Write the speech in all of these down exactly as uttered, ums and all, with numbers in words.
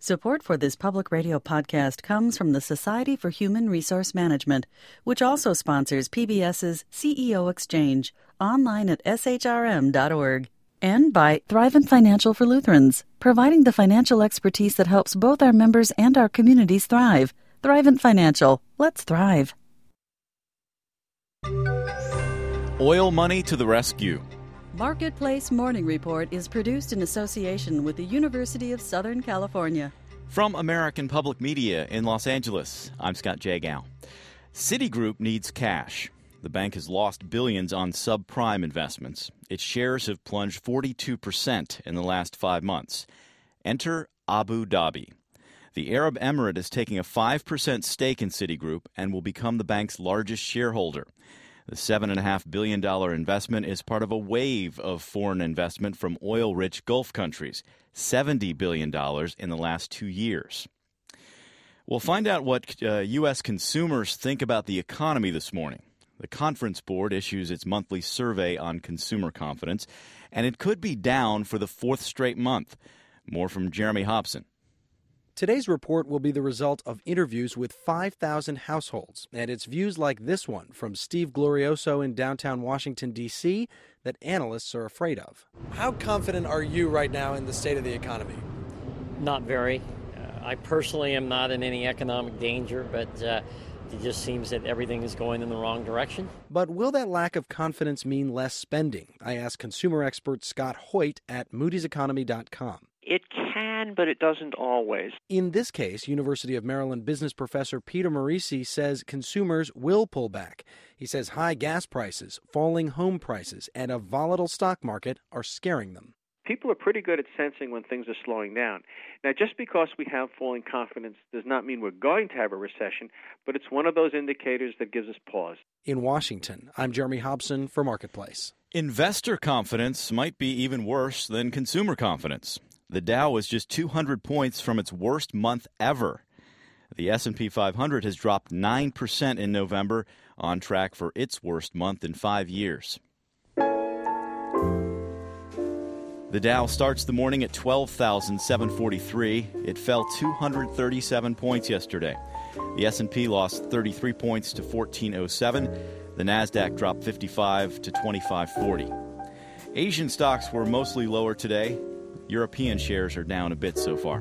Support for this public radio podcast comes from the Society for Human Resource Management, which also sponsors PBS's C E O Exchange, online at s h r m dot org. And by Thrivent Financial for Lutherans, providing the financial expertise that helps both our members and our communities thrive. Thrivent Financial. Let's thrive. Oil money to the rescue. Marketplace Morning Report is produced in association with the University of Southern California. From American Public Media in Los Angeles, I'm Scott Jagow. Citigroup needs cash. The bank has lost billions on subprime investments. Its shares have plunged forty-two percent in the last five months. Enter Abu Dhabi. The Arab Emirate is taking a five percent stake in Citigroup and will become the bank's largest shareholder. The seven point five billion dollars investment is part of a wave of foreign investment from oil-rich Gulf countries, seventy billion dollars in the last two years. We'll find out what uh, U S consumers think about the economy this morning. The Conference Board issues its monthly survey on consumer confidence, and it could be down for the fourth straight month. More from Jeremy Hobson. Today's report will be the result of interviews with five thousand households, and it's views like this one from Steve Glorioso in downtown Washington, D C, that analysts are afraid of. How confident are you right now in the state of the economy? Not very. Uh, I personally am not in any economic danger, but uh, it just seems that everything is going in the wrong direction. But will that lack of confidence mean less spending? I asked consumer expert Scott Hoyt at moodys economy dot com. It can, but it doesn't always. In this case, University of Maryland business professor Peter Marisi says consumers will pull back. He says high gas prices, falling home prices, and a volatile stock market are scaring them. People are pretty good at sensing when things are slowing down. Now, just because we have falling confidence does not mean we're going to have a recession, but it's one of those indicators that gives us pause. In Washington, I'm Jeremy Hobson for Marketplace. Investor confidence might be even worse than consumer confidence. The Dow was just two hundred points from its worst month ever. The S and P five hundred has dropped nine percent in November, on track for its worst month in five years. The Dow starts the morning at twelve thousand seven hundred forty-three. It fell two hundred thirty-seven points yesterday. The S and P lost thirty-three points to fourteen oh seven. The Nasdaq dropped fifty-five to twenty-five forty. Asian stocks were mostly lower today. European shares are down a bit so far.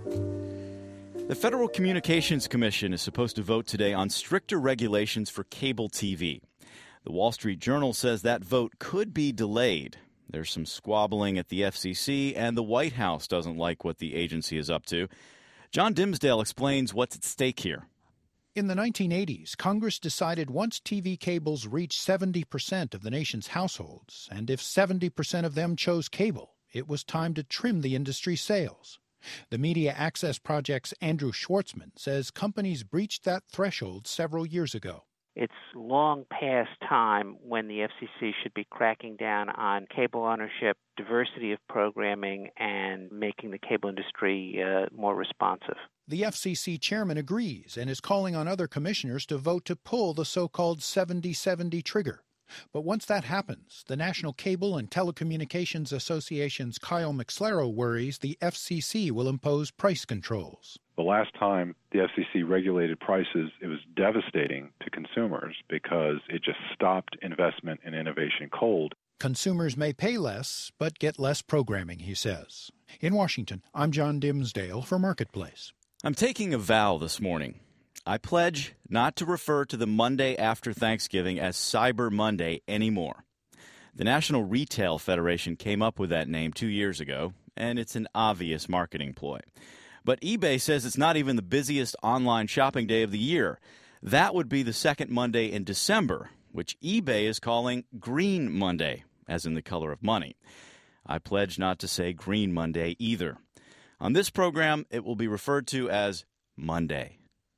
The Federal Communications Commission is supposed to vote today on stricter regulations for cable T V. The Wall Street Journal says that vote could be delayed. There's some squabbling at the F C C, and the White House doesn't like what the agency is up to. John Dimsdale explains what's at stake here. In the nineteen eighties, Congress decided once T V cables reached seventy percent of the nation's households, and if seventy percent of them chose cable, it was time to trim the industry's sails. The Media Access Project's Andrew Schwartzman says companies breached that threshold several years ago. It's long past time when the F C C should be cracking down on cable ownership, diversity of programming, and making the cable industry uh, more responsive. The F C C chairman agrees and is calling on other commissioners to vote to pull the so-called seventy seventy trigger. But once that happens, the National Cable and Telecommunications Association's Kyle McSlaro worries the F C C will impose price controls. The last time the F C C regulated prices, it was devastating to consumers because it just stopped investment and innovation cold. Consumers may pay less, but get less programming, he says. In Washington, I'm John Dimsdale for Marketplace. I'm taking a vow this morning. I pledge not to refer to the Monday after Thanksgiving as Cyber Monday anymore. The National Retail Federation came up with that name two years ago, and it's an obvious marketing ploy. But eBay says it's not even the busiest online shopping day of the year. That would be the second Monday in December, which eBay is calling Green Monday, as in the color of money. I pledge not to say Green Monday either. On this program, it will be referred to as Monday.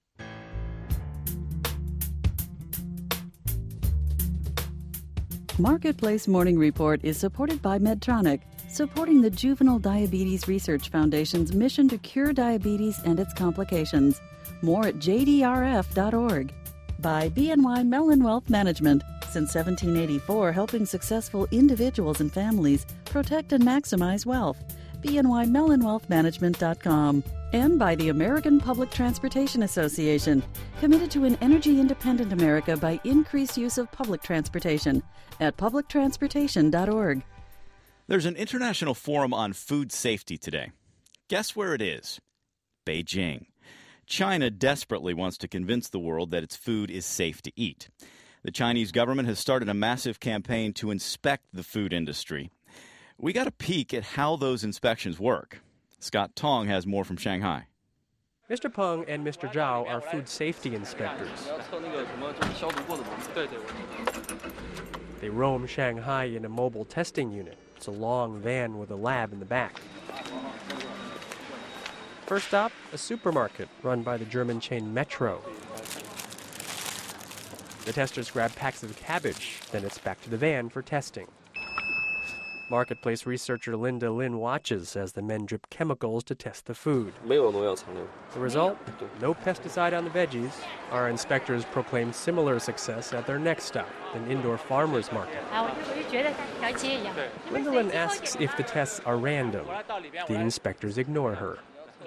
Marketplace Morning Report is supported by Medtronic, supporting the Juvenile Diabetes Research Foundation's mission to cure diabetes and its complications. More at j d r f dot org. By B N Y Mellon Wealth Management, since seventeen eighty-four helping successful individuals and families protect and maximize wealth. B N Y Mellon Wealth Management dot com, and by the American Public Transportation Association, committed to an energy-independent America by increased use of public transportation at public transportation dot org. There's an international forum on food safety today. Guess where it is? Beijing. China desperately wants to convince the world that its food is safe to eat. The Chinese government has started a massive campaign to inspect the food industry. We got a peek at how those inspections work. Scott Tong has more from Shanghai. Mister Peng and Mister Zhao are food safety inspectors. They roam Shanghai in a mobile testing unit. It's a long van with a lab in the back. First stop, a supermarket run by the German chain Metro. The testers grab packs of cabbage, then it's back to the van for testing. Marketplace researcher Linda Lin watches as the men drip chemicals to test the food. The result? No pesticide on the veggies. Our inspectors proclaim similar success at their next stop, an indoor farmer's market. Linda Lin asks if the tests are random. The inspectors ignore her.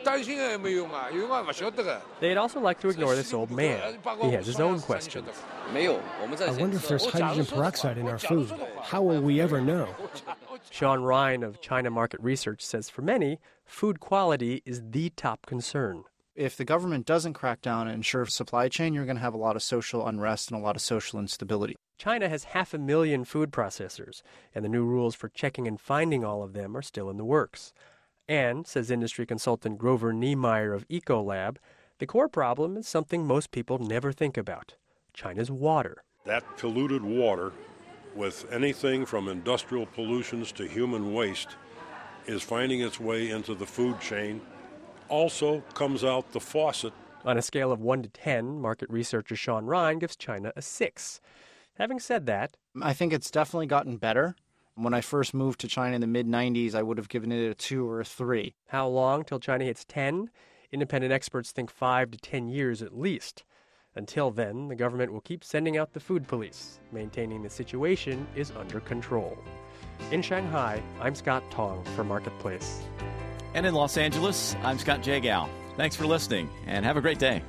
They'd also like to ignore this old man. He has his own questions. I wonder if there's hydrogen peroxide in our food. How will we ever know? Sean Ryan of China Market Research says for many, food quality is the top concern. If the government doesn't crack down and ensure supply chain, you're going to have a lot of social unrest and a lot of social instability. China has half a million food processors, and the new rules for checking and finding all of them are still in the works. And, says industry consultant Grover Niemeyer of Ecolab, the core problem is something most people never think about: China's water. That polluted water, with anything from industrial pollutions to human waste, is finding its way into the food chain, also comes out the faucet. On a scale of one to ten, market researcher Sean Ryan gives China a six. Having said that, I think it's definitely gotten better. When I first moved to China in the mid nineties, I would have given it a two or a three. How long till China hits ten? Independent experts think five to ten years at least. Until then, the government will keep sending out the food police, maintaining the situation is under control. In Shanghai, I'm Scott Tong for Marketplace. And in Los Angeles, I'm Scott Jagow. Thanks for listening, and have a great day.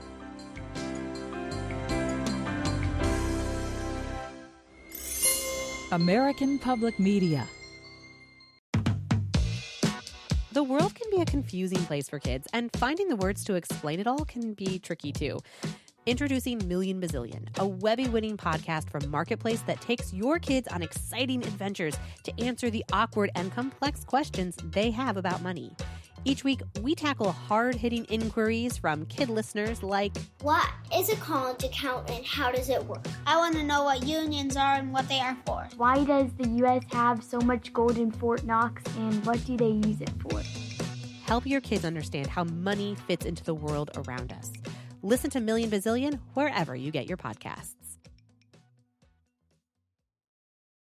American Public Media. The world can be a confusing place for kids, and finding the words to explain it all can be tricky too. Introducing Million Bazillion, a Webby-winning podcast from Marketplace that takes your kids on exciting adventures to answer the awkward and complex questions they have about money. Each week, we tackle hard-hitting inquiries from kid listeners like, what is a college account and how does it work? I want to know what unions are and what they are for. Why does the U S have so much gold in Fort Knox and what do they use it for? Help your kids understand how money fits into the world around us. Listen to Million Bazillion wherever you get your podcasts.